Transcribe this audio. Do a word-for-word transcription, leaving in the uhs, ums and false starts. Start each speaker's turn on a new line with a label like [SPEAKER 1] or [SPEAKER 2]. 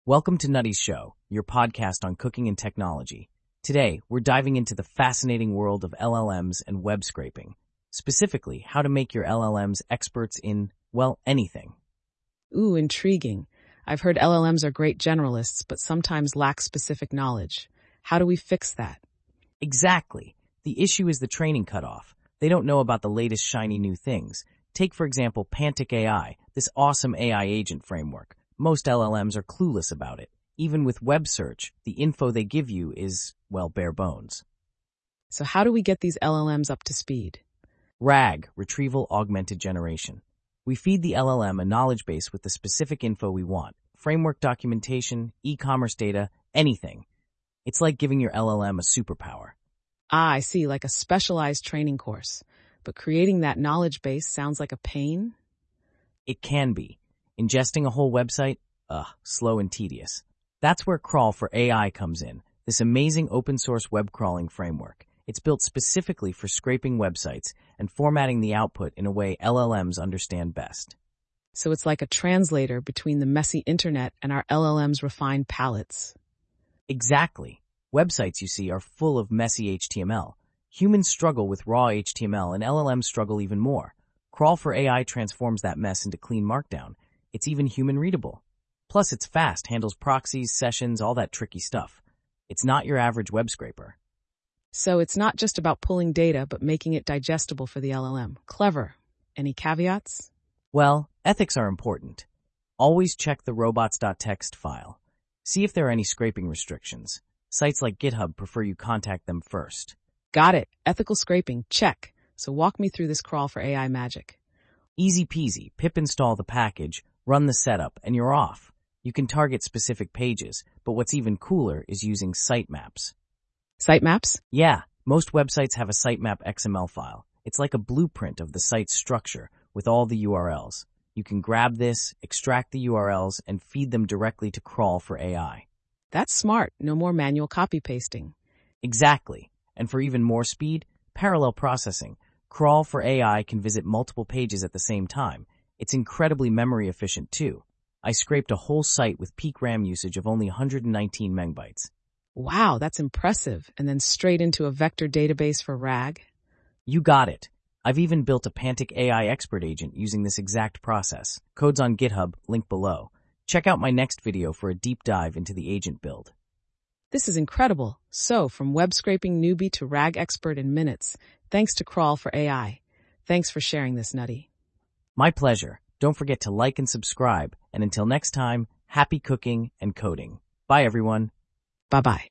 [SPEAKER 1] Welcome to Nutty's Show, your podcast on cooking and technology. Today, we're diving into the fascinating world of L L Ms and web scraping. Specifically, how to make your L L Ms experts in, well, anything.
[SPEAKER 2] Ooh, intriguing. I've heard L L Ms are great generalists, but sometimes lack specific knowledge. How do we fix that?
[SPEAKER 1] Exactly. The issue is the training cutoff. They don't know about the latest shiny new things. Take, for example, Pantic A I, this awesome A I agent framework. Most L L Ms are clueless about it. Even with web search, the info they give you is, well, bare bones.
[SPEAKER 2] So how do we get these L L Ms up to speed?
[SPEAKER 1] RAG, Retrieval Augmented Generation. We feed the L L M a knowledge base with the specific info we want. Framework documentation, e-commerce data, anything. It's like giving your L L M a superpower.
[SPEAKER 2] Ah, I see, like a specialized training course. But creating that knowledge base sounds like a pain?
[SPEAKER 1] It can be. Ingesting a whole website? Ugh, slow and tedious. That's where Crawl for A I comes in, this amazing open-source web crawling framework. It's built specifically for scraping websites and formatting the output in a way L L Ms understand best.
[SPEAKER 2] So it's like a translator between the messy internet and our L L M's refined palates.
[SPEAKER 1] Exactly. Websites, you see, are full of messy H T M L. Humans struggle with raw H T M L, and L L Ms struggle even more. Crawl for A I transforms that mess into clean markdown. It's even human-readable. Plus, it's fast, handles proxies, sessions, all that tricky stuff. It's not your average web scraper.
[SPEAKER 2] So it's not just about pulling data, but making it digestible for the L L M. Clever. Any caveats?
[SPEAKER 1] Well, ethics are important. Always check the robots.txt file. See if there are any scraping restrictions. Sites like GitHub prefer you contact them first.
[SPEAKER 2] Got it. Ethical scraping. Check. So walk me through this Crawl for A I magic.
[SPEAKER 1] Easy peasy. Pip install the package, run the setup, and you're off. You can target specific pages, but what's even cooler is using sitemaps.
[SPEAKER 2] Sitemaps?
[SPEAKER 1] Yeah, most websites have a sitemap X M L file. It's like a blueprint of the site's structure with all the U R Ls. You can grab this, extract the U R Ls, and feed them directly to Crawl for A I.
[SPEAKER 2] That's smart. No more manual copy-pasting.
[SPEAKER 1] Exactly. And for even more speed, parallel processing. Crawl for A I can visit multiple pages at the same time. It's incredibly memory efficient too. I scraped a whole site with peak RAM usage of only one hundred nineteen megabytes.
[SPEAKER 2] Wow, that's impressive. And then straight into a vector database for RAG?
[SPEAKER 1] You got it. I've even built a Pantic A I expert agent using this exact process. Code's on GitHub, link below. Check out my next video for a deep dive into the agent build.
[SPEAKER 2] This is incredible. So, from web scraping newbie to RAG expert in minutes, thanks to Crawl for A I. Thanks for sharing this, Nutty.
[SPEAKER 1] My pleasure. Don't forget to like and subscribe. And until next time, happy cooking and coding. Bye, everyone.
[SPEAKER 2] Bye-bye.